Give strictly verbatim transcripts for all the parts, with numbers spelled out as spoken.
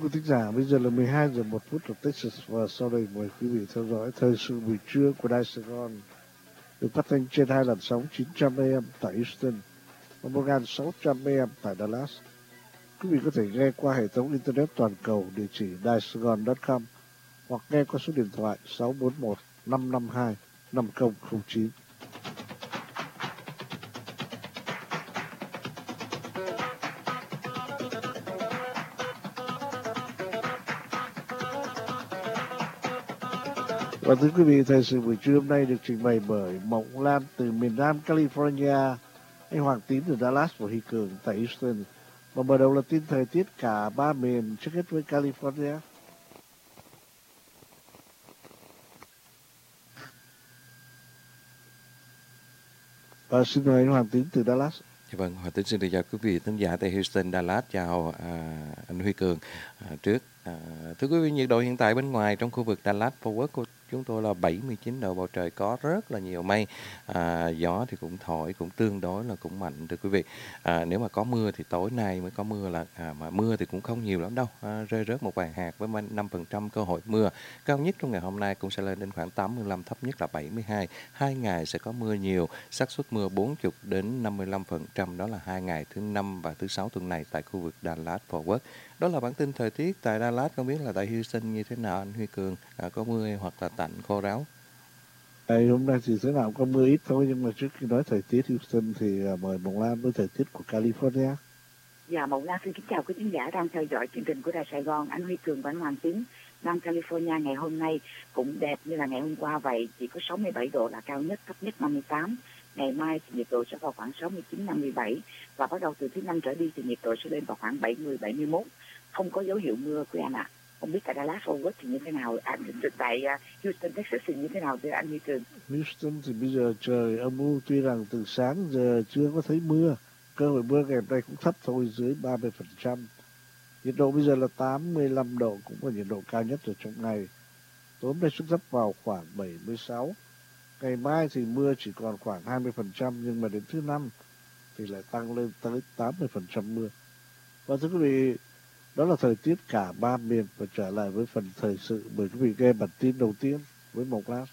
quý thính giả, bây giờ là mười hai giờ một phút ở Texas và sau đây mời quý vị theo dõi thời sự buổi trưa của Đài Sài Gòn được phát thanh trên hai làn sóng chín trăm A M tại Houston và một nghìn sáu trăm A M tại Dallas. Quý vị có thể nghe qua hệ thống internet toàn cầu địa chỉ đài sài gòn chấm com hoặc nghe qua số điện thoại sáu bốn một năm năm hai năm không không chín. Và thưa quý vị, thời sự buổi trưa hôm nay được trình bày bởi Mộng Lan từ miền Nam California, anh Hoàng Tín từ Dallas và Huy Cường tại Houston. Và mở đầu là tin thời tiết cả ba miền, trước hết với California. Và xin mời anh Hoàng Tín từ Dallas. Vâng, Hoàng Tín xin được chào quý vị khán giả tại Houston, Dallas. Chào à, anh Huy Cường. À, trước, à, thưa quý vị, nhiệt độ hiện tại bên ngoài trong khu vực Dallas, Fort Worth của chúng tôi là bảy mươi chín độ, bầu trời có rất là nhiều mây, à, gió thì cũng thổi cũng tương đối là cũng mạnh thưa quý vị. À, nếu mà có mưa thì tối nay mới có mưa, là à, mà mưa thì cũng không nhiều lắm đâu, à, rơi rớt một vài hạt với năm phần trăm cơ hội mưa. Cao nhất trong ngày hôm nay cũng sẽ lên đến khoảng tám mươi lăm, thấp nhất là bảy mươi hai. Hai ngày sẽ có mưa nhiều, xác suất mưa bốn mươi đến năm mươi lăm phần trăm, đó là hai ngày thứ năm và thứ sáu tuần này tại khu vực Dallas Fort Worth. Đó là bản tin thời tiết tại Dallas. Không biết là tại Houston như thế nào anh Huy Cường, à, có mưa hoặc là tạnh khô ráo? Đây, hôm nay thì thế nào có mưa ít thôi, nhưng mà trước khi nói thời tiết Houston thì uh, mời Mộng Lan với thời tiết của California. Dạ, Mộng Lan xin kính chào quý khán giả đang theo dõi chương trình của Đài Sài Gòn. Anh Huy Cường và anh Hoàng Tín. Nam California ngày hôm nay cũng đẹp như là ngày hôm qua vậy, chỉ có sáu mươi bảy độ là cao nhất, thấp nhất năm mươi tám. Ngày mai thì nhiệt độ sẽ vào khoảng sáu mươi chín, năm mươi bảy và bắt đầu từ thứ năm trở đi thì nhiệt độ sẽ lên vào khoảng bảy mươi, bảy mươi mốt. Không có dấu hiệu mưa quý anh ạ. À. Không biết tại Dallas Fort Worth thì như thế nào, anh tại Houston Texas thì như thế nào thưa anh Huy Cường? Houston thì bây giờ trời âm u, tuy rằng từ sáng giờ chưa có thấy mưa, cơ hội mưa ngày hôm nay cũng thấp thôi, dưới ba mươi phần trăm. Nhiệt độ bây giờ là tám mươi lăm độ, cũng là nhiệt độ cao nhất ở trong ngày. Tối hôm nay xuống thấp vào khoảng bảy mươi sáu. Ngày mai thì mưa chỉ còn khoảng hai mươi phần trăm, nhưng mà đến thứ năm thì lại tăng lên tới tám mươi phần trăm mưa. Và thưa quý vị, đó là thời tiết cả ba miền. Và trở lại với phần thời sự, mời quý vị nghe bản tin đầu tiên với Mộng Lan.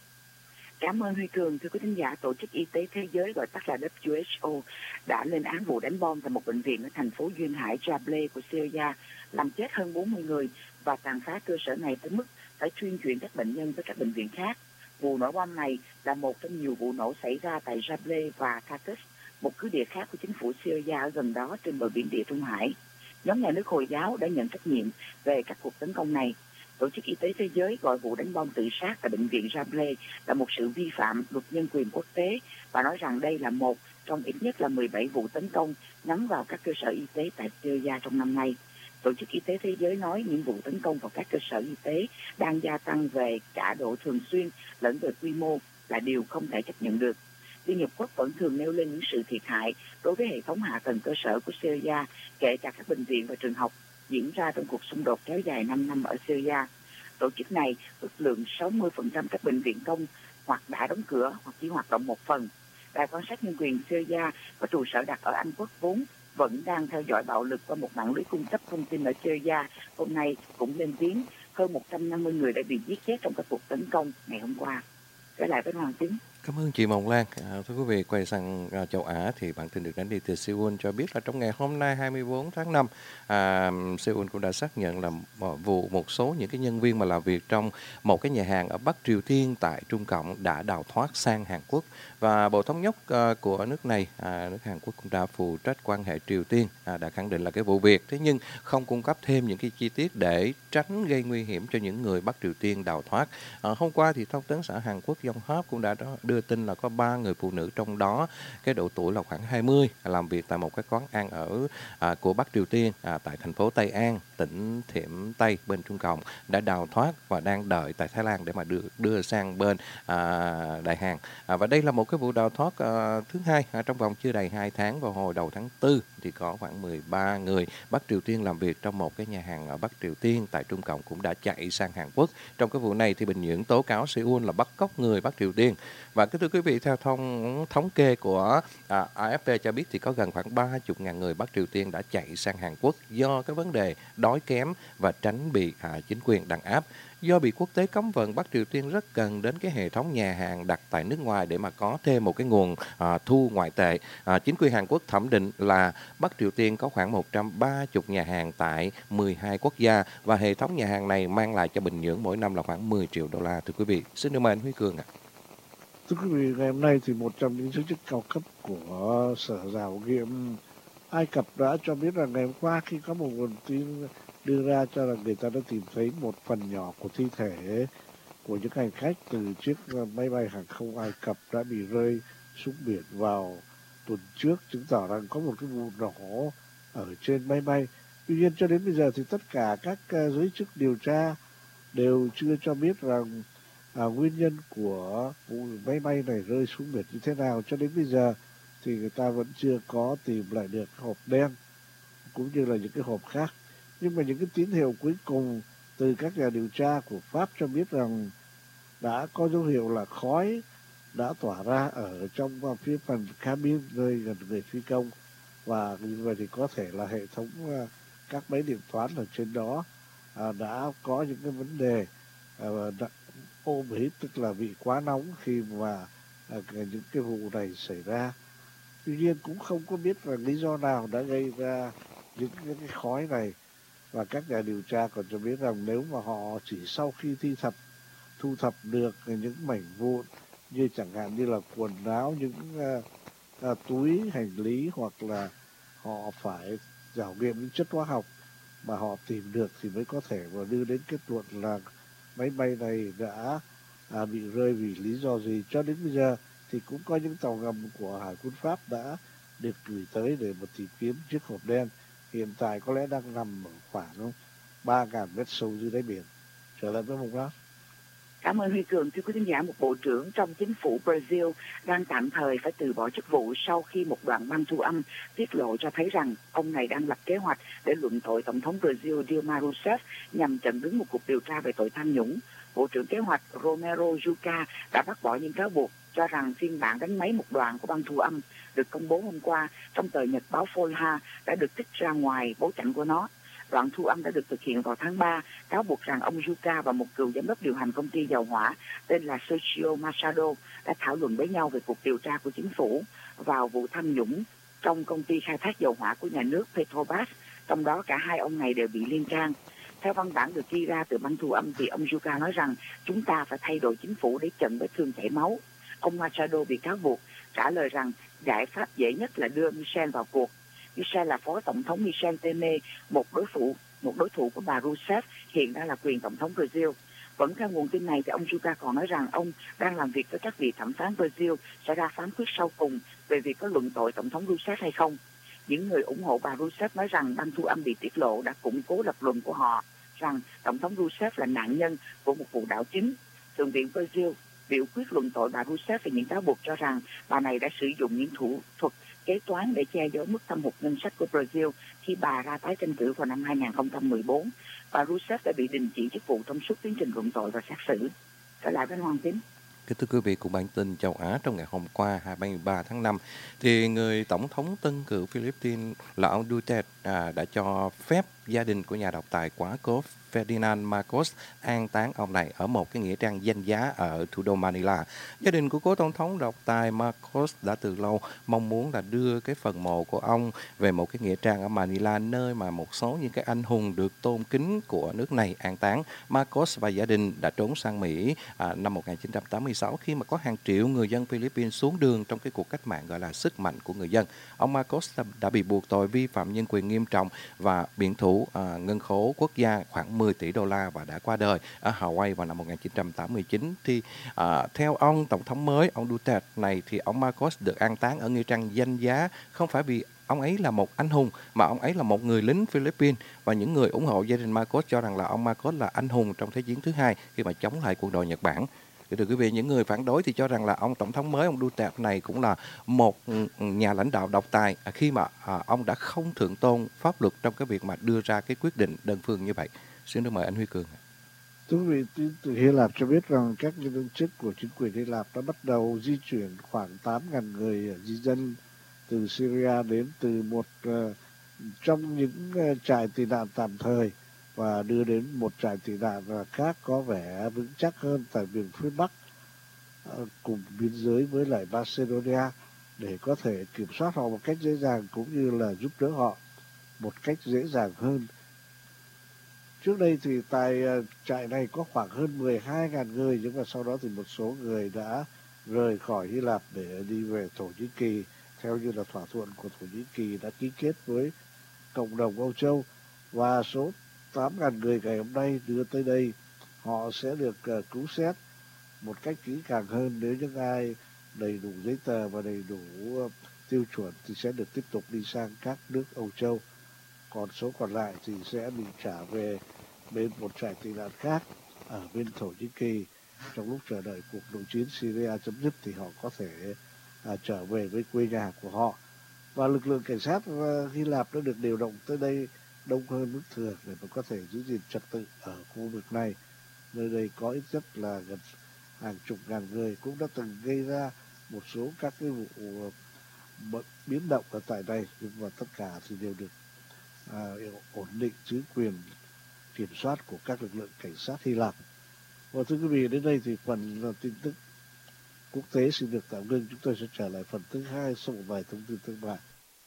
Cảm ơn Huy Cường. Thưa quý thính giả, Tổ chức Y tế Thế giới gọi tắt là W H O đã lên án vụ đánh bom tại một bệnh viện ở thành phố duyên hải Jableh của Syria, làm chết hơn bốn mươi người và tàn phá cơ sở này tới mức phải chuyên chuyển các bệnh nhân tới các bệnh viện khác. Vụ nổ bom này là một trong nhiều vụ nổ xảy ra tại Jableh và Tartus, một cứ địa khác của chính phủ Syria ở gần đó trên bờ biển Địa Trung Hải. Nhóm nhà nước Hồi giáo đã nhận trách nhiệm về các cuộc tấn công này. Tổ chức Y tế Thế giới gọi vụ đánh bom tự sát tại bệnh viện Jableh là một sự vi phạm luật nhân quyền quốc tế và nói rằng đây là một trong ít nhất là mười bảy vụ tấn công nhắm vào các cơ sở y tế tại Syria trong năm nay. Tổ chức Y tế Thế giới nói những vụ tấn công vào các cơ sở y tế đang gia tăng về cả độ thường xuyên lẫn về quy mô là điều không thể chấp nhận được. Liên Hiệp Quốc vẫn thường nêu lên những sự thiệt hại đối với hệ thống hạ tầng cơ sở của Syria, kể cả các bệnh viện và trường học diễn ra trong cuộc xung đột kéo dài năm năm ở Syria. Tổ chức này ước lượng sáu mươi phần trăm các bệnh viện công hoặc đã đóng cửa hoặc chỉ hoạt động một phần. Đài quan sát nhân quyền Syria có trụ sở đặt ở Anh Quốc vốn vẫn đang theo dõi bạo lực qua một mạng lưới cung cấp thông tin ở Syria. Hôm nay cũng lên tiếng hơn một trăm năm mươi người đã bị giết chết trong các cuộc tấn công ngày hôm qua. Trở lại với Hoàng Tín. Cảm ơn chị Mộng Lan. À, thưa quý vị, quay sang à, châu Á thì bản tin được đánh đi từ Seoul cho biết là trong ngày hôm nay hai mươi tư tháng năm, à, Seoul cũng đã xác nhận là vụ một số những cái nhân viên mà làm việc trong một cái nhà hàng ở Bắc Triều Tiên tại Trung Cộng đã đào thoát sang Hàn Quốc. Và Bộ Thống đốc à, của nước này, à, nước Hàn Quốc cũng đã phụ trách quan hệ Triều Tiên, à, đã khẳng định là cái vụ việc, thế nhưng không cung cấp thêm những cái chi tiết để tránh gây nguy hiểm cho những người Bắc Triều Tiên đào thoát. À, hôm qua thì Thông tấn xã Hàn Quốc Yonhap cũng đã đưa tin là có ba người phụ nữ, trong đó cái độ tuổi là khoảng hai mươi, làm việc tại một cái quán ăn ở à, của Bắc Triều Tiên à, tại thành phố Tây An, tỉnh Thiểm Tây bên Trung Cộng, đã đào thoát và đang đợi tại Thái Lan để mà đưa đưa sang bên à, Đại Hàn. À, và đây là một cái vụ đào thoát à, thứ hai à, trong vòng chưa đầy hai tháng. Vào hồi đầu tháng tư thì có khoảng mười ba người Bắc Triều Tiên làm việc trong một cái nhà hàng ở Bắc Triều Tiên tại Trung Cộng cũng đã chạy sang Hàn Quốc. Trong cái vụ này thì Bình Nhưỡng tố cáo Seoul là bắt cóc người Bắc Triều Tiên. Và cái thưa quý vị, theo thông thống kê của à, a ép pê cho biết thì có gần khoảng ba mươi nghìn người Bắc Triều Tiên đã chạy sang Hàn Quốc do cái vấn đề đói đói kém và tránh bị à, chính quyền đàn áp. Do bị quốc tế cấm vận, Bắc Triều Tiên rất cần đến cái hệ thống nhà hàng đặt tại nước ngoài để mà có thêm một cái nguồn à, thu ngoại tệ. À, chính quyền Hàn Quốc thẩm định là Bắc Triều Tiên có khoảng một trăm ba mươi nhà hàng tại mười hai quốc gia và hệ thống nhà hàng này mang lại cho Bình Nhưỡng mỗi năm là khoảng mười triệu đô la. Thưa quý vị, xin được mời anh Huy Cường ạ. Thưa quý vị, ngày hôm nay thì một trong những giới chức cao cấp của Sở Khảo nghiệm Ai Cập đã cho biết rằng ngày hôm qua khi có một nguồn tin đưa ra cho rằng người ta đã tìm thấy một phần nhỏ của thi thể của những hành khách từ chiếc máy bay hàng không Ai Cập đã bị rơi xuống biển vào tuần trước, chứng tỏ rằng có một cái vụ nổ ở trên máy bay. Tuy nhiên cho đến bây giờ thì tất cả các giới chức điều tra đều chưa cho biết rằng à, nguyên nhân của vụ máy bay này rơi xuống biển như thế nào. Cho đến bây giờ thì người ta vẫn chưa có tìm lại được hộp đen cũng như là những cái hộp khác. Nhưng mà những cái tín hiệu cuối cùng từ các nhà điều tra của Pháp cho biết rằng đã có dấu hiệu là khói đã tỏa ra ở trong phía phần cabin nơi gần người phi công, và như vậy thì có thể là hệ thống các máy điện toán ở trên đó à, đã có những cái vấn đề à, ôm hít, tức là bị quá nóng khi mà à, những cái vụ này xảy ra. Tuy nhiên cũng không có biết là lý do nào đã gây ra những, những cái khói này, và các nhà điều tra còn cho biết rằng nếu mà họ chỉ sau khi thi thập thu thập được những mảnh vụn như chẳng hạn như là quần áo, những uh, uh, túi hành lý, hoặc là họ phải khảo nghiệm những chất hóa học mà họ tìm được thì mới có thể và đưa đến kết luận là máy bay này đã à, bị rơi vì lý do gì. Cho đến bây giờ thì cũng có những tàu ngầm của Hải quân Pháp đã được gửi tới để mà tìm kiếm chiếc hộp đen. Hiện tại có lẽ đang nằm ở khoảng ba nghìn mét sâu dưới đáy biển. Trở lại với Mục Lát. Cảm ơn Huy Cường. Thưa quý khán giả, một bộ trưởng trong chính phủ Brazil đang tạm thời phải từ bỏ chức vụ sau khi một đoạn băng thu âm tiết lộ cho thấy rằng ông này đang lập kế hoạch để luận tội Tổng thống Brazil Dilma Rousseff nhằm chặn đứng một cuộc điều tra về tội tham nhũng. Bộ trưởng kế hoạch Romero Jucá đã bác bỏ những cáo buộc cho rằng phiên bản đánh máy một đoạn của băng thu âm được công bố hôm qua trong tờ nhật báo Folha đã được trích ra ngoài bối cảnh của nó. Đoạn thu âm đã được thực hiện vào tháng ba, cáo buộc rằng ông Jucá và một cựu giám đốc điều hành công ty dầu hỏa tên là Sergio Machado đã thảo luận với nhau về cuộc điều tra của chính phủ vào vụ tham nhũng trong công ty khai thác dầu hỏa của nhà nước Petrobras, trong đó cả hai ông này đều bị liên can. Theo văn bản được ghi ra từ băng thu âm thì ông Jucá nói rằng chúng ta phải thay đổi chính phủ để chặn vết thương chảy máu. Ông Machado bị cáo buộc trả lời rằng giải pháp dễ nhất là đưa Michel vào cuộc. Michel là phó tổng thống Michel Temer, một đối thủ một đối thủ của bà Rousseff, hiện đang là quyền tổng thống Brazil. Vẫn theo nguồn tin này thì ông Jucá còn nói rằng ông đang làm việc với các vị thẩm phán Brazil sẽ ra phán quyết sau cùng về việc có luận tội tổng thống Rousseff hay không. Những người ủng hộ bà Rousseff nói rằng băng thu âm bị tiết lộ đã củng cố lập luận của họ rằng tổng thống Rousseff là nạn nhân của một vụ đảo chính. Thượng viện Brazil biểu quyết luận tội bà Rousseff về những cáo buộc cho rằng bà này đã sử dụng những thủ thuật kế toán để che giấu mức thâm hụt ngân sách của Brazil khi bà ra tái tranh cử vào năm hai nghìn không trăm mười bốn. Bà Rousseff đã bị đình chỉ chức vụ trong suốt tiến trình luận tội và xét xử. Trở lại với Hoàng Tín. Kính thưa quý vị, cùng bản tin châu Á trong ngày hôm qua hai mươi ba tháng năm, thì người tổng thống tân cử Philippines là ông Duterte à, đã cho phép gia đình của nhà độc tài quá cố Ferdinand Marcos an táng ông này ở một cái nghĩa trang danh giá ở thủ đô Manila. Gia đình của cố tổng thống độc tài Marcos đã từ lâu mong muốn là đưa cái phần mộ của ông về một cái nghĩa trang ở Manila, nơi mà một số những cái anh hùng được tôn kính của nước này an táng. Marcos và gia đình đã trốn sang Mỹ à, năm một nghìn chín trăm tám mươi sáu khi mà có hàng triệu người dân Philippines xuống đường trong cái cuộc cách mạng gọi là sức mạnh của người dân. Ông Marcos đã, đã bị buộc tội vi phạm nhân quyền nghiêm trọng và biển thủ à, ngân khố quốc gia khoảng mười tỷ đô la và đã qua đời ở Hawaii vào năm một nghìn chín trăm tám mươi chín. Thì à, theo ông tổng thống mới, ông Duterte này, thì ông Marcos được an táng ở nghĩa trang danh giá không phải vì ông ấy là một anh hùng, mà ông ấy là một người lính Philippines, và những người ủng hộ gia đình Marcos cho rằng là ông Marcos là anh hùng trong Thế chiến thứ hai khi mà chống lại quân đội Nhật Bản. Thưa quý vị, những người phản đối thì cho rằng là ông tổng thống mới, ông Duterte này cũng là một nhà lãnh đạo độc tài khi mà à, ông đã không thượng tôn pháp luật trong cái việc mà đưa ra cái quyết định đơn phương như vậy. Xin được mời anh Huy Cường. Thưa quý vị, từ Hy Lạp cho biết rằng các nhân chức của chính quyền Hy Lạp đã bắt đầu di chuyển khoảng tám nghìn người di dân từ Syria đến từ một uh, trong những uh, trại tị nạn tạm thời và đưa đến một trại tị nạn khác có vẻ vững chắc hơn tại miền phía Bắc cùng biên giới với lại Macedonia để có thể kiểm soát họ một cách dễ dàng cũng như là giúp đỡ họ một cách dễ dàng hơn. Trước đây thì tại trại này có khoảng hơn mười hai nghìn người, nhưng mà sau đó thì một số người đã rời khỏi Hy Lạp để đi về Thổ Nhĩ Kỳ theo như là thỏa thuận của Thổ Nhĩ Kỳ đã ký kết với cộng đồng Âu Châu, và số tám nghìn người ngày hôm nay đưa tới đây họ sẽ được uh, cứu xét một cách kỹ càng hơn. Nếu những ai đầy đủ giấy tờ và đầy đủ uh, tiêu chuẩn thì sẽ được tiếp tục đi sang các nước Âu Châu, còn số còn lại thì sẽ bị trả về bên một trại tị nạn khác ở bên Thổ Nhĩ Kỳ. Trong lúc chờ đợi cuộc nội chiến Syria chấm dứt thì họ có thể uh, trở về với quê nhà của họ. Và lực lượng cảnh sát uh, Hy Lạp đã được điều động tới đây đông hơn mức thường để mà có thể giữ gìn trật tự ở khu vực này. Nơi đây có ít nhất là gần hàng chục ngàn người, cũng đã từng gây ra một số các cái vụ biến động ở tại đây, nhưng mà tất cả thì đều được à, ổn định dưới quyền kiểm soát của các lực lượng cảnh sát Hy Lạp. Và thưa quý vị, đến đây thì phần tin tức quốc tế xin được tạm ngưng. Chúng tôi sẽ trở lại phần thứ hai sau một vài thông tin thương mại.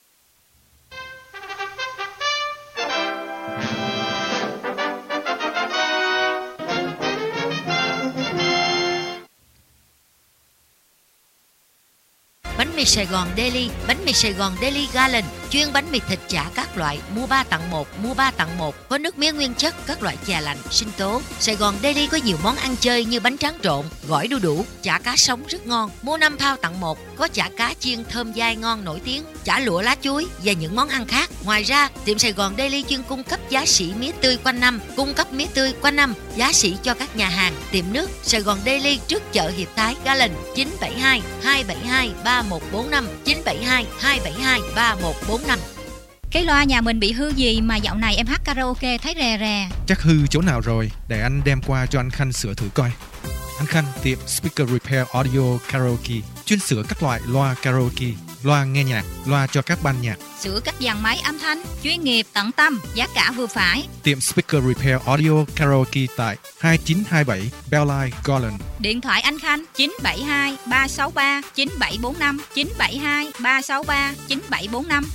Bánh mì Sài Gòn Daily, bánh mì Sài Gòn Daily Gallon, chuyên bánh mì thịt chả các loại, mua ba tặng một, mua ba tặng một, có nước mía nguyên chất, các loại chè lạnh, sinh tố. Sài Gòn Daily có nhiều món ăn chơi như bánh tráng trộn, gỏi đu đủ, chả cá sống rất ngon, mua năm thao tặng một, có chả cá chiên thơm dai ngon nổi tiếng, chả lụa lá chuối và những món ăn khác. Ngoài ra, tiệm Sài Gòn Daily chuyên cung cấp giá sỉ mía tươi quanh năm, cung cấp mía tươi quanh năm, giá sỉ cho các nhà hàng, tiệm nước. Sài Gòn Daily trước chợ Hiệp Thái Gallon chín bảy hai hai bảy hai ba một bốn năm, chín bảy hai hai bảy hai ba một bốn năm. Cái loa nhà mình bị hư gì mà dạo này em hát karaoke thấy rè rè? Chắc hư chỗ nào rồi, để anh đem qua cho anh Khanh sửa thử coi. Anh Khanh, tiệm Speaker Repair Audio Karaoke, chuyên sửa các loại loa karaoke, loa nghe nhạc, loa cho các ban nhạc. Sửa các dàn máy âm thanh, chuyên nghiệp, tận tâm, giá cả vừa phải. Tiệm Speaker Repair Audio Karaoke tại hai chín hai bảy Bellline Garland. Điện thoại anh Khanh chín bảy hai ba sáu ba chín bảy bốn năm, chín bảy hai ba sáu ba chín bảy bốn năm.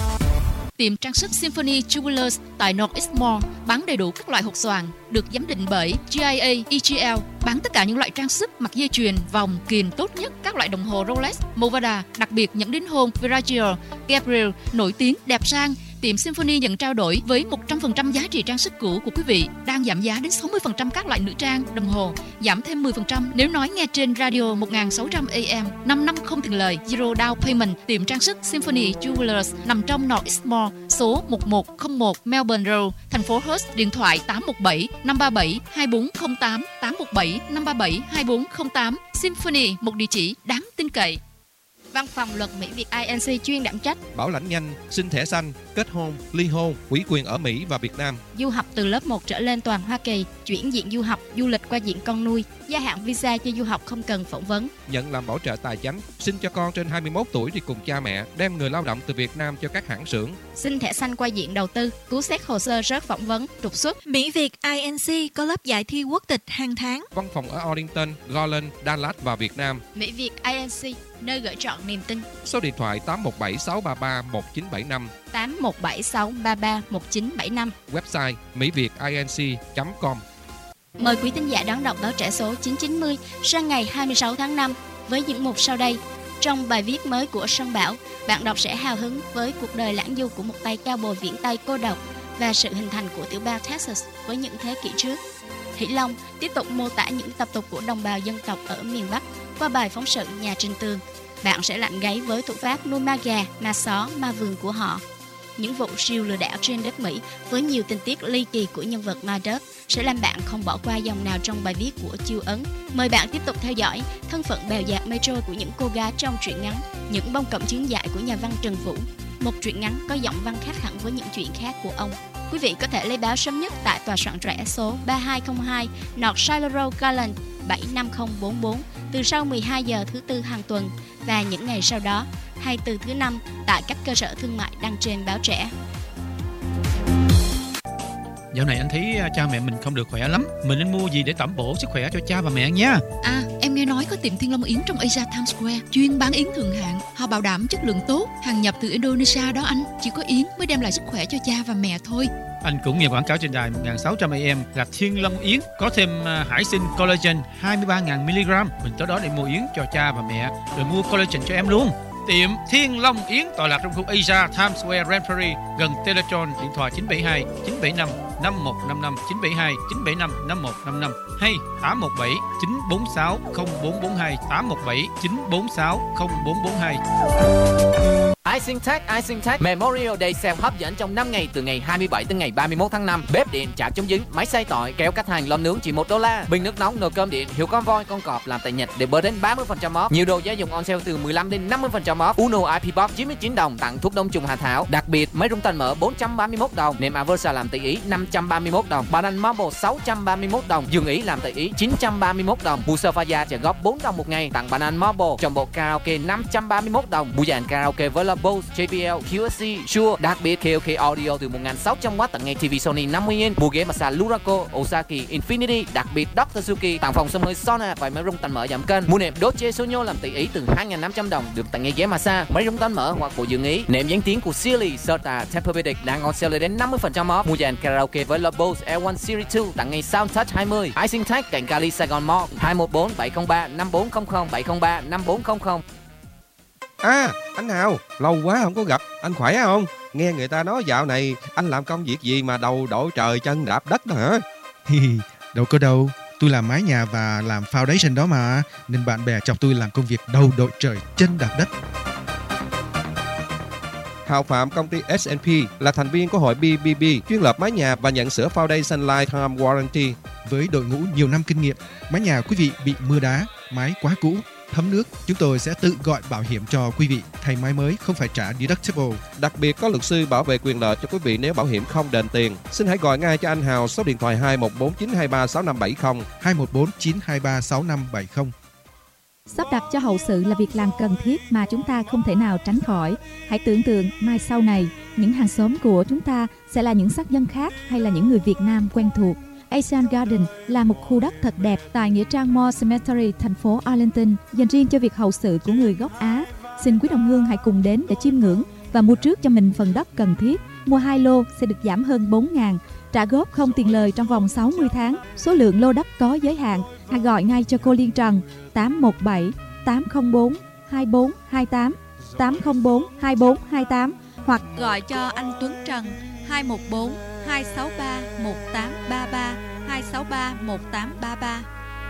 Tiệm trang sức Symphony Jewelers tại North East Mall bán đầy đủ các loại hột xoàn được giám định bởi G I A E G L, bán tất cả những loại trang sức, mặt dây chuyền, vòng, kiềng tốt nhất, các loại đồng hồ Rolex, Movada, đặc biệt những đính hôn Versace, Gabriel nổi tiếng đẹp sang. Tiệm Symphony nhận trao đổi với một trăm phần trăm giá trị trang sức cũ của quý vị, đang giảm giá đến sáu mươi phần trăm các loại nữ trang, đồng hồ, giảm thêm mười phần trăm nếu nói nghe trên radio một nghìn sáu trăm A M, năm năm không tiền lời, zero down payment. Tiệm trang sức Symphony Jewelers nằm trong North East Mall, số một một không một Melbourne Road, thành phố Perth. Điện thoại tám một bảy năm ba bảy hai bốn không tám, tám một bảy năm ba bảy hai bốn không tám. Symphony, một địa chỉ đáng tin cậy. Văn phòng luật Mỹ Việt I N C chuyên đảm trách bảo lãnh nhanh, xin thẻ xanh, kết hôn, ly hôn, ủy quyền ở Mỹ và Việt Nam, du học từ lớp một trở lên toàn Hoa Kỳ, chuyển diện du học, du lịch qua diện con nuôi, gia hạn visa cho du học không cần phỏng vấn, nhận làm bảo trợ tài chính, xin cho con trên hai mươi mốt tuổi đi cùng cha mẹ, đem người lao động từ Việt Nam cho các hãng xưởng, xin thẻ xanh qua diện đầu tư, cứu xét hồ sơ rớt phỏng vấn, trục xuất. Mỹ Việt I N C có lớp dạy thi quốc tịch hàng tháng. Văn phòng ở Arlington, Garland, Dallas và Việt Nam. Mỹ Việt I N C, nơi gửi trọn niềm tin. Số điện thoại tám một bảy sáu ba ba một chín bảy năm, tám một bảy sáu ba ba một chín bảy năm. Website mỹ việt inc chấm com. Mời quý thính giả đón đọc báo trẻ số chín chín mươi sang ngày hai mươi sáu tháng năm với những mục sau đây. Trong bài viết mới của Sơn Bảo, bạn đọc sẽ hào hứng với cuộc đời lãng du của một tay cao bồi viễn Tây cô độc và sự hình thành của tiểu bang Texas với những thế kỷ trước. Hỷ Long tiếp tục mô tả những tập tục của đồng bào dân tộc ở miền Bắc qua bài phóng sự Nhà Trên Tường. Bạn sẽ lạnh gáy với thủ pháp nuôi ma gà, ma só, ma vườn của họ. Những vụ siêu lừa đảo trên đất Mỹ với nhiều tình tiết ly kỳ của nhân vật ma đớp sẽ làm bạn không bỏ qua dòng nào trong bài viết của Chiêu Ấn. Mời bạn tiếp tục theo dõi thân phận bèo dạt mây trôi của những cô gái trong truyện ngắn Những bông cẩm chướng dại của nhà văn Trần Vũ, một truyện ngắn có giọng văn khác hẳn với những chuyện khác của ông. Quý vị có thể lấy báo sớm nhất tại tòa soạn trẻ số ba hai không hai North Shiloh Road, Garland bảy năm không bốn bốn từ sau mười hai giờ thứ tư hàng tuần và những ngày sau đó hay từ thứ năm tại các cơ sở thương mại đăng trên báo trẻ. dạo này anh thấy cha mẹ mình không được khỏe lắm. Mình nên mua gì để tẩm bổ sức khỏe cho cha và mẹ nha? À, em nghe nói có tiệm Thiên Long Yến trong Asia Times Square chuyên bán yến thượng hạng. Họ bảo đảm chất lượng tốt, hàng nhập từ Indonesia đó anh. Chỉ có yến mới đem lại sức khỏe cho cha và mẹ thôi. Anh cũng nghe quảng cáo trên đài một nghìn sáu trăm a em là Thiên Long Yến có thêm uh, hải sinh collagen hai mươi ba nghìn mi-li-gam. Mình tới đó để mua yến cho cha và mẹ, rồi mua collagen cho em luôn. Tiệm Thiên Long Yến tọa lạc trong khu Asia Times Square, Rampberry, gần Teletron. Điện thoại chín bảy hai chín bảy năm năm một năm năm, chín bảy hai chín bảy năm năm một năm năm hay tám một bảy chín bốn sáu không bốn bốn hai, tám một bảy chín bốn sáu không bốn bốn hai. Icing Tech, Icing Tech Memorial Day Sale hấp dẫn trong năm ngày từ ngày hai mươi bảy tới ngày ba mươi mốt tháng năm. Bếp điện chảo chống dính, máy xay tỏi, kéo cách hành, lò nướng chỉ một đô la. Bình nước nóng, nồi cơm điện hiệu con voi, con cọp làm tại Nhật để bớt đến ba mươi phần trăm off. Nhiều đồ gia dụng on sale từ mười lăm đến năm mươi phần trăm off. Uno i pê Box chín mươi chín đồng tặng thuốc đông trùng Hà Thảo. Đặc biệt máy rung tần mở bốn trăm ba mươi mốt đồng, nệm Aversa làm tại Ý năm trăm ba mươi mốt đồng, bàn ăn Marble sáu trăm ba mươi mốt đồng, giường Ý làm tại Ý chín trăm ba mươi mốt đồng. Bu sofa trả góp bốn đồng một ngày tặng bàn ăn Marble. Trong bộ karaoke năm trăm ba mươi mốt đồng. Bu dàn karaoke với là Bose, jê bê lờ, quy ét xê, Shure. Đặc biệt ca o ca Audio từ một nghìn sáu trăm oát tặng ngay ti vi Sony năm mươi inch. Mua ghế massage Luraco, Osaki, Infinity. Đặc biệt doctor Suzuki tặng phòng xông hơi sauna và máy rung tần mở giảm cân. Mua nệm Dolce Sonio làm tại Ý từ hai nghìn năm trăm đồng được tặng ngay ghế massage, máy rung tần mở hoặc bộ giường Ý. Nệm dán tiếng của Sealy, Serta, Tempur-Pedic đang on sale đến năm mươi phần trăm off. Mua dàn karaoke với là Bose Air One Series hai tặng ngay Sound Touch hai mươi. Icing Tech cạnh Cali Saigon Mall hai một bốn bảy không ba năm bốn không không, bảy không ba năm bốn không không. À, anh Hào, lâu quá không có gặp, anh khỏe không? Nghe người ta nói dạo này anh làm công việc gì mà đầu đội trời chân đạp đất đó hả? Đâu có đâu, tôi làm mái nhà và làm foundation đó mà, nên bạn bè chọc tôi làm công việc đầu đội trời chân đạp đất. Hào Phạm, công ty ét and pê là thành viên của hội bê bê bê, chuyên lập mái nhà và nhận sửa foundation lifetime warranty. Với đội ngũ nhiều năm kinh nghiệm, mái nhà quý vị bị mưa đá, mái quá cũ, thấm nước, chúng tôi sẽ tự gọi bảo hiểm cho quý vị, thay mái mới không phải trả deductible. Đặc biệt có luật sư bảo vệ quyền lợi cho quý vị nếu bảo hiểm không đền tiền. Xin hãy gọi ngay cho anh Hào số điện thoại hai một bốn chín hai ba sáu năm bảy không, hai một bốn chín hai ba sáu năm bảy không. Sắp đặt cho hậu sự là việc làm cần thiết mà chúng ta không thể nào tránh khỏi. Hãy tưởng tượng mai sau này, những hàng xóm của chúng ta sẽ là những sắc dân khác hay là những người Việt Nam quen thuộc. Asian Garden là một khu đất thật đẹp tại Nghĩa Trang Moore Cemetery, thành phố Arlington, dành riêng cho việc hậu sự của người gốc Á. Xin quý đồng hương hãy cùng đến để chiêm ngưỡng và mua trước cho mình phần đất cần thiết. Mua hai lô sẽ được giảm hơn bốn nghìn, trả góp không tiền lời trong vòng sáu mươi tháng. Số lượng lô đất có giới hạn. Hãy gọi ngay cho cô Liên Trần tám một bảy tám không bốn hai bốn hai tám, tám không bốn hai bốn hai tám hoặc gọi cho anh Tuấn Trần hai một bốn hai sáu ba một tám ba ba, hai sáu ba một tám ba ba.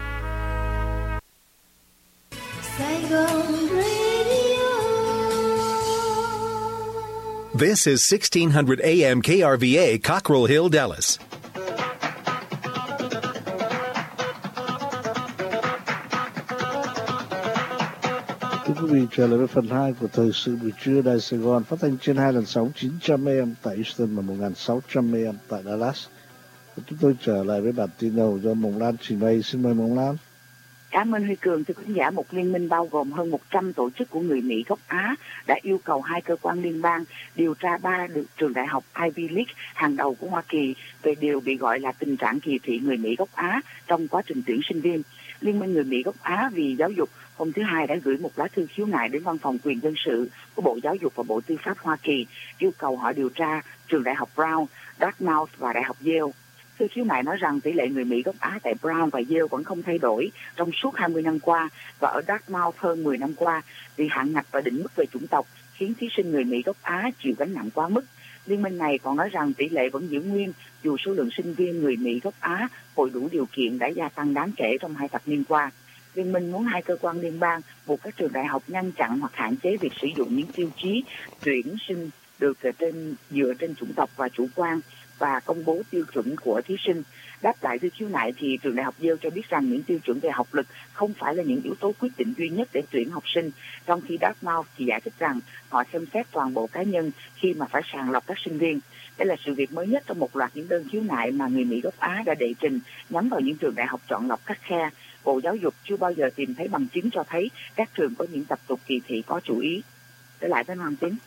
This is sixteen hundred A M K R V A, Cockrell Hill, Dallas. Thưa quý vị, trở lại với phần hai của thời sự buổi trưa Đài Sài Gòn, phát thanh trên hai làn sóng chín trăm A M tại Houston và một nghìn sáu trăm A M tại Dallas. Chúng tôi trở lại với bản tin đầu do Mộng Lan trình bày. Xin mời Mộng Lan. Cảm ơn Huy Cường. Thưa quý khán giả, một liên minh bao gồm hơn một trăm tổ chức của người Mỹ gốc Á đã yêu cầu hai cơ quan liên bang điều tra ba trường đại học Ivy League hàng đầu của Hoa Kỳ về điều bị gọi là tình trạng kỳ thị người Mỹ gốc Á trong quá trình tuyển sinh viên. Liên minh người Mỹ gốc Á vì giáo dục hôm thứ Hai đã gửi một lá thư khiếu nại đến Văn phòng quyền dân sự của Bộ Giáo dục và Bộ Tư pháp Hoa Kỳ, yêu cầu họ điều tra trường đại học Brown, Dartmouth và đại học Yale. Thư khiếu nại nói rằng tỷ lệ người Mỹ gốc Á tại Brown và Yale vẫn không thay đổi trong suốt hai mươi năm qua và ở Dartmouth hơn mười năm qua vì hạn ngạch và định mức về chủng tộc khiến thí sinh người Mỹ gốc Á chịu gánh nặng quá mức. Liên minh này còn nói rằng tỷ lệ vẫn giữ nguyên dù số lượng sinh viên người Mỹ gốc Á hội đủ điều kiện đã gia tăng đáng kể trong hai thập niên qua. Liên minh muốn hai cơ quan liên bang buộc các trường đại học ngăn chặn hoặc hạn chế việc sử dụng những tiêu chí tuyển sinh được trên dựa trên chủng tộc và chủ quan và công bố tiêu chuẩn của thí sinh. Đáp lại thư khiếu nại thì trường đại học Yale cho biết rằng những tiêu chuẩn về học lực không phải là những yếu tố quyết định duy nhất để tuyển học sinh, trong khi Dartmouth thì giải thích rằng họ xem xét toàn bộ cá nhân khi mà phải sàng lọc các sinh viên. Đây là sự việc mới nhất trong một loạt những đơn khiếu nại mà người Mỹ gốc Á đã đệ trình nhắm vào những trường đại học chọn lọc khắt khe. Bộ Giáo dục chưa bao giờ tìm thấy bằng chứng cho thấy các trường có những tập tục kỳ thị có chủ ý. Trở lại với Hoàng Tín.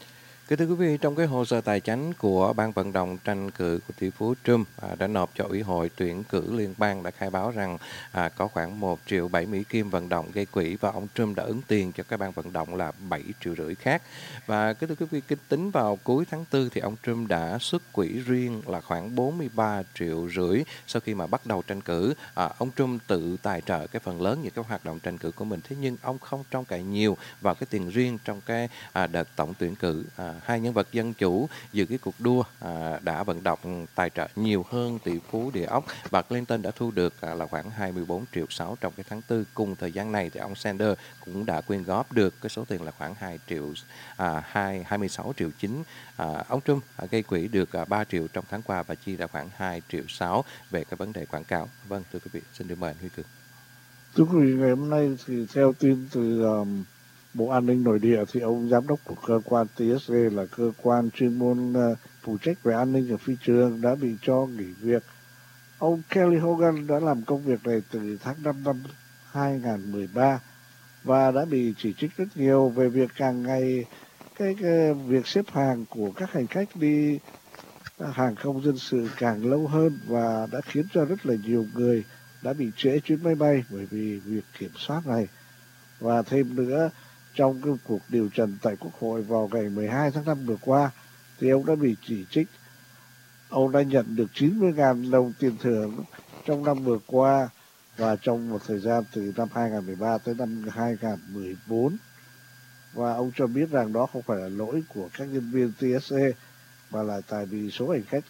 Kính thưa quý vị, trong cái hồ sơ tài chính của ban vận động tranh cử của tỷ phú Trump à, đã nộp cho Ủy hội tuyển cử liên bang đã khai báo rằng à, có khoảng một triệu bảy Mỹ Kim vận động gây quỹ và ông Trump đã ứng tiền cho các ban vận động là bảy triệu rưỡi khác. Và kính thưa quý vị, kinh tính vào cuối tháng tư thì ông Trump đã xuất quỹ riêng là khoảng bốn mươi ba triệu rưỡi sau khi mà bắt đầu tranh cử. À, ông Trump tự tài trợ cái phần lớn những cái hoạt động tranh cử của mình, thế nhưng ông không trông cậy nhiều vào cái tiền riêng trong cái à, đợt tổng tuyển cử. À, hai nhân vật dân chủ dự cái cuộc đua à, đã vận động tài trợ nhiều hơn tỷ phú địa ốc. Bà Clinton đã thu được à, là khoảng hai mươi bốn triệu sáu trong cái tháng tư. Cùng thời gian này thì ông Sanders cũng đã quyên góp được cái số tiền là khoảng hai triệu à, hai hai mươi sáu triệu chín. À, ông Trump à, gây quỹ được à, ba triệu trong tháng qua và chi ra khoảng hai triệu sáu về cái vấn đề quảng cáo. Vâng, thưa quý vị, xin được mời anh Huy Cường. Thưa quý vị, ngày hôm nay thì theo tin từ um, Bộ An ninh Nội địa thì ông giám đốc của cơ quan T S A là cơ quan chuyên môn uh, phụ trách về an ninh ở phi trường đã bị cho nghỉ việc. Ông Kelly Hogan đã làm công việc này từ tháng năm năm hai không một ba và đã bị chỉ trích rất nhiều về việc càng ngày cái, cái việc xếp hàng của các hành khách đi hàng không dân sự càng lâu hơn và đã khiến cho rất là nhiều người đã bị trễ chuyến máy bay bởi vì việc kiểm soát này. Và thêm nữa, trong cái cuộc điều trần tại Quốc hội vào ngày mười hai tháng năm vừa qua thì ông đã bị chỉ trích. Ông đã nhận được chín mươi nghìn đồng tiền thưởng trong năm vừa qua và trong một thời gian từ năm hai không một ba tới năm hai không một bốn. Và ông cho biết rằng đó không phải là lỗi của các nhân viên T S A mà là tại vì số hành khách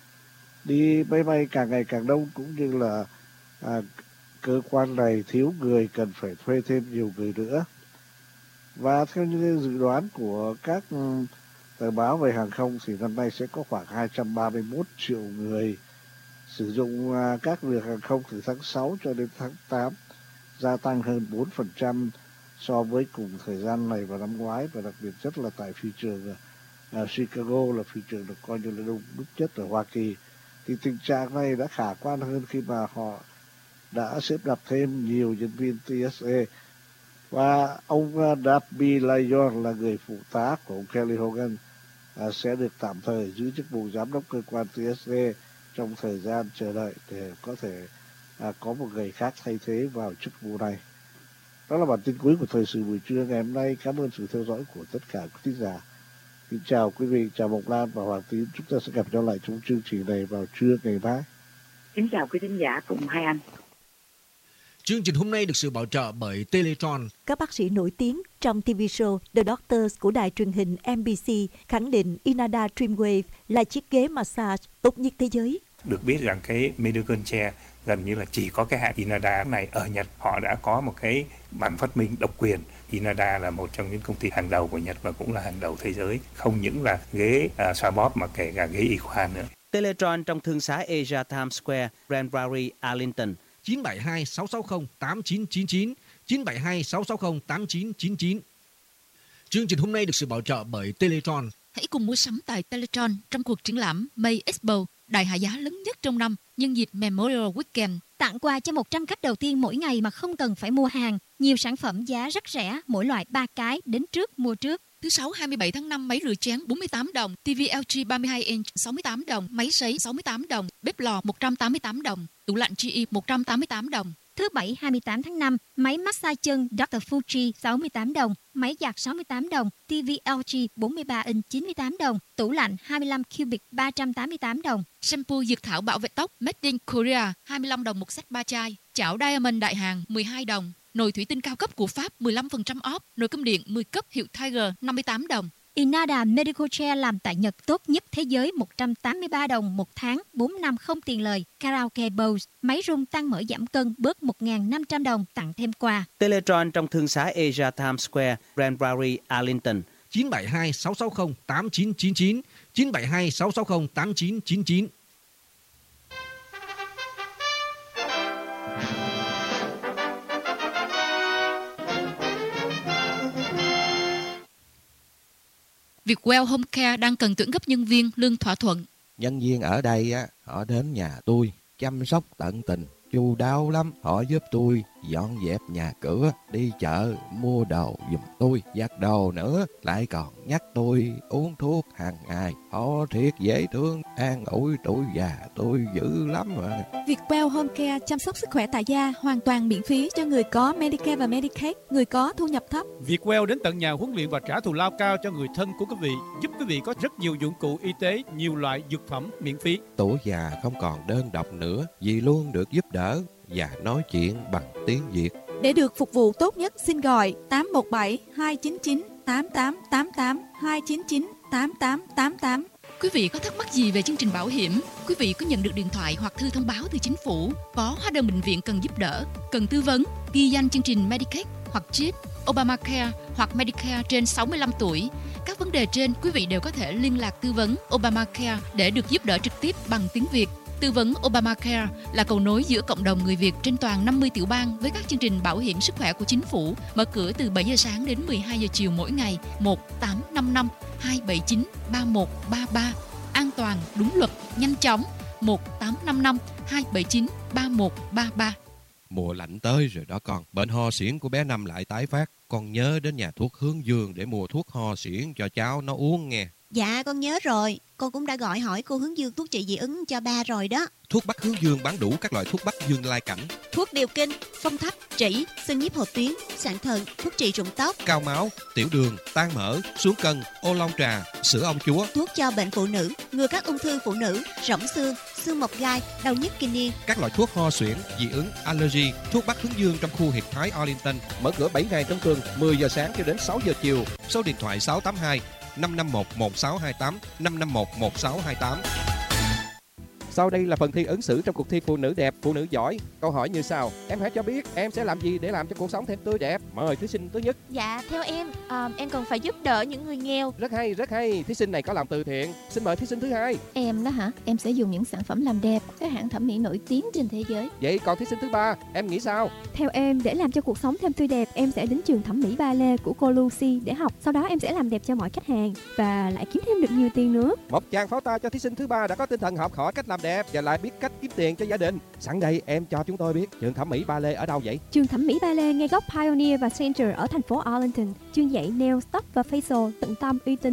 đi máy bay càng ngày càng đông, cũng như là à, cơ quan này thiếu người, cần phải thuê thêm nhiều người nữa. Và theo như dự đoán của các tờ báo về hàng không thì năm nay sẽ có khoảng hai trăm ba mươi mốt triệu người sử dụng các việc hàng không từ tháng sáu cho đến tháng tám, gia tăng hơn bốn phần trăm so với cùng thời gian này vào năm ngoái, và đặc biệt nhất là tại phi trường uh, Chicago là phi trường được coi như là đông đúc nhất ở Hoa Kỳ. Thì tình trạng này đã khả quan hơn khi mà họ đã xếp đặt thêm nhiều nhân viên T S A. Và ông Darby Lyon là người phụ tá của ông Kelly Hogan à, sẽ được tạm thời giữ chức vụ giám đốc cơ quan T S A trong thời gian chờ đợi để có thể à, có một người khác thay thế vào chức vụ này. Đó là bản tin cuối của thời sự buổi trưa ngày hôm nay. Cảm ơn sự theo dõi của tất cả quý thính giả. Xin chào quý vị, chào Mộc Lan và Hoàng Tín. Chúng ta sẽ gặp nhau lại trong chương trình này vào trưa ngày mai. Xin chào quý thính giả cùng hai anh. Chương trình hôm nay được sự bảo trợ bởi Teletron. Các bác sĩ nổi tiếng trong ti vi show The Doctors của đài truyền hình N B C khẳng định Inada Dreamwave là chiếc ghế massage tốt nhất thế giới. Được biết rằng cái medical chair gần như là chỉ có cái hãng Inada này ở Nhật. Họ đã có một cái bản phát minh độc quyền. Inada là một trong những công ty hàng đầu của Nhật và cũng là hàng đầu thế giới. Không những là ghế uh, xoa bóp mà kể cả ghế y khoa nữa. Teletron trong thương xá Asia Times Square, Grand Prairie, Arlington. chín bảy hai sáu sáu không tám chín chín chín, chín bảy hai sáu sáu không tám chín chín chín. Chương trình hôm nay được sự bảo trợ bởi Teletron. Hãy cùng mua sắm tại Teletron trong cuộc triển lãm May Expo, đại hạ giá lớn nhất trong năm nhân dịp Memorial Weekend. Tặng quà cho một trăm khách đầu tiên mỗi ngày mà không cần phải mua hàng. Nhiều sản phẩm giá rất rẻ, mỗi loại ba cái, đến trước mua trước. Thứ Sáu hai mươi bảy tháng năm, máy rửa chén bốn mươi tám đồng, ti vi L G ba mươi hai inch sáu mươi tám đồng, máy sấy sáu mươi tám đồng, bếp lò một trăm tám mươi tám đồng, tủ lạnh G E một trăm tám mươi tám đồng. Thứ Bảy hai mươi tám tháng năm, máy massage chân doctor Fuji sáu mươi tám đồng, máy giặt sáu mươi tám đồng, ti vi L G bốn mươi ba inch chín mươi tám đồng, tủ lạnh hai mươi lăm cubic ba trăm tám mươi tám đồng. Shampoo dược thảo bảo vệ tóc Made in Korea hai mươi lăm đồng một set ba chai. Chảo Diamond đại hàng mười hai đồng. Nồi thủy tinh cao cấp của Pháp mười lăm phần trăm off. Nồi cơm điện mười cấp hiệu Tiger năm mươi tám đồng. Inada Medical Chair làm tại Nhật tốt nhất thế giới một trăm tám mươi ba đồng một tháng, bốn năm không tiền lời. Karaoke Bowls, máy rung tăng mỡ giảm cân bớt một nghìn năm trăm đồng, tặng thêm quà. Teletron trong thương xá Asia Times Square, Grand Prairie, Arlington. chín bảy hai sáu sáu không tám chín chín chín, chín bảy hai sáu sáu không tám chín chín chín. Vietwell Home Care đang cần tuyển gấp nhân viên lương thỏa thuận. Nhân viên ở đây á, họ đến nhà tôi chăm sóc tận tình, chu đáo lắm. Họ giúp tôi dọn dẹp nhà cửa, đi chợ mua đồ giùm tôi, giặt đồ nữa, lại còn nhắc tôi uống thuốc hàng ngày. Họ thiệt dễ thương, an ủi tuổi già tôi dữ lắm mà. Vietwell Home Care chăm sóc sức khỏe tại gia hoàn toàn miễn phí cho người có Medicare và Medicaid, người có thu nhập thấp. Vietwell đến tận nhà huấn luyện và trả thù lao cao cho người thân của quý vị, giúp quý vị có rất nhiều dụng cụ y tế, nhiều loại dược phẩm miễn phí. Tuổi già không còn đơn độc nữa, vì luôn được giúp đỡ và nói chuyện bằng tiếng Việt. Để được phục vụ tốt nhất, xin gọi tám một bảy hai chín chín tám tám tám tám hai chín chín tám tám tám tám. Quý vị có thắc mắc gì về chương trình bảo hiểm? Quý vị có nhận được điện thoại hoặc thư thông báo từ chính phủ, có hóa đơn bệnh viện cần giúp đỡ, cần tư vấn, ghi danh chương trình Medicaid hoặc chip, Obamacare hoặc Medicare trên sáu mươi lăm tuổi. Các vấn đề trên quý vị đều có thể liên lạc tư vấn Obamacare để được giúp đỡ trực tiếp bằng tiếng Việt. Tư vấn Obamacare là cầu nối giữa cộng đồng người Việt trên toàn năm mươi tiểu bang với các chương trình bảo hiểm sức khỏe của chính phủ, mở cửa từ bảy giờ sáng đến mười hai giờ chiều mỗi ngày. Một tám năm năm hai bảy chín ba một ba ba. An toàn, đúng luật, nhanh chóng. Một tám năm năm hai bảy chín ba một ba ba. Mùa lạnh tới rồi đó con. Bệnh ho suyễn của bé Năm lại tái phát. Con nhớ đến nhà thuốc Hướng Dương để mua thuốc ho suyễn cho cháu nó uống nghe. Dạ con nhớ rồi. Con cũng đã gọi hỏi cô Hướng Dương thuốc trị dị ứng cho ba rồi đó. Thuốc Bắc Hướng Dương bán đủ các loại thuốc Bắc Dương lai cảnh, thuốc điều kinh, phong thấp, trĩ, xương nhiếp hột tuyến, sạn thận, thuốc trị rụng tóc, cao máu, tiểu đường, tan mỡ, xuống cân, ô long trà, sữa ông chúa, thuốc cho bệnh phụ nữ, ngừa các ung thư phụ nữ, rỗng xương, xương mọc gai, đau nhức kinh niên, các loại thuốc ho suyễn, dị ứng, allergy. Thuốc Bắc Hướng Dương trong khu Hiệp Thái Arlington mở cửa bảy ngày trong tuần, mười giờ sáng cho đến sáu giờ chiều. Số điện thoại sáu tám hai năm năm một một sáu hai tám năm năm một một sáu hai tám. Sau đây là phần thi ứng xử trong cuộc thi Phụ nữ đẹp, phụ nữ giỏi. Câu hỏi như sau: em hãy cho biết em sẽ làm gì để làm cho cuộc sống thêm tươi đẹp. Mời thí sinh thứ nhất. Dạ, theo em, à, em cần phải giúp đỡ những người nghèo. Rất hay, rất hay. Thí sinh này có lòng từ thiện. Xin mời thí sinh thứ hai. Em đó hả? Em sẽ dùng những sản phẩm làm đẹp các hãng thẩm mỹ nổi tiếng trên thế giới. Vậy còn thí sinh thứ ba, em nghĩ sao? Theo em, để làm cho cuộc sống thêm tươi đẹp, em sẽ đến trường thẩm mỹ ballet của cô Lucy để học. Sau đó em sẽ làm đẹp cho mọi khách hàng và lại kiếm thêm được nhiều tiền nữa. Một tràng pháo tay cho thí sinh thứ ba đã có tinh thần học hỏi cách làm đẹp và lại biết cách kiếm tiền cho gia đình. Sẵn đây em cho chúng tôi biết trường thẩm mỹ ballet ở đâu vậy? Trường thẩm mỹ ballet ngay góc Pioneer và Center ở thành phố Arlington. Chuyên dạy nail, tóc và facial tận tâm uy tín.